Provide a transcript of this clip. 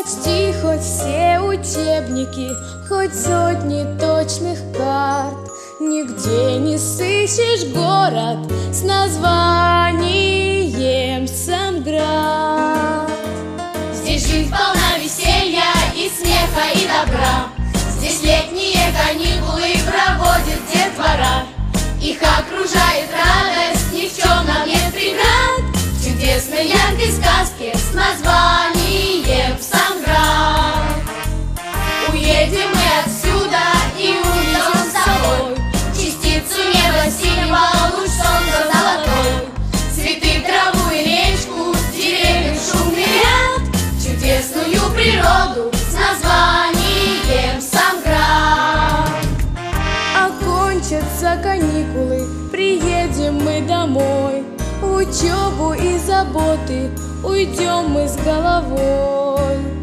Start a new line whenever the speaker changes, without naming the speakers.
Почти хоть все учебники, хоть сотни точных карт, нигде не сыщешь город с названием Самград.
Здесь жизнь полна веселья и смеха и добра. Здесь летние каникулы проводит детвора. Их окружает радость, ни в чем нам нет преград. В чудесной яркой сказке с названием Самград. Уедем мы отсюда и увезем с собой частицу неба синего, луч солнца золотой, цветы, траву и речку, деревьев шумный ряд, чудесную природу с названием Самград.
Окончатся каникулы, приедем мы домой, в учебу и заботы уйдем мы с головой.